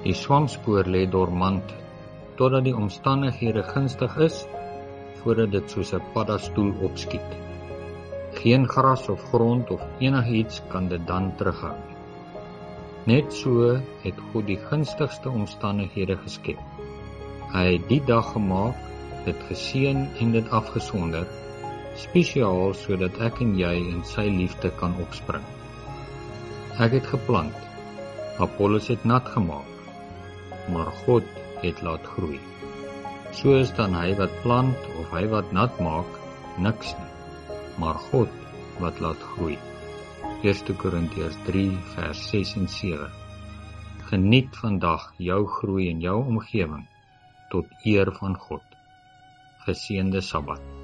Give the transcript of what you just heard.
Die swampspoor lê dormant, totdat die omstandighede gunstig is, voordat dit soos 'n paddastoel opskiet. Geen gras of grond of enigiets kan dit dan terughou nie. Net so het God die gunstigste omstandighede geskep. Hy het die dag gemaak, dit geseën en dit afgesonder, spesiaal sodat ek en jy in sy liefde kan opspring. Ek het geplant, Apollos het nat gemaak, maar God het laat groei. So is dan hy wat plant of hy wat nat maak, niks nie, maar God wat laat groei. 1 Korintiërs 3 vers 6 en 7. Geniet vandag jou groei in jou omgewing, tot eer van God. Geseënde Sabbat.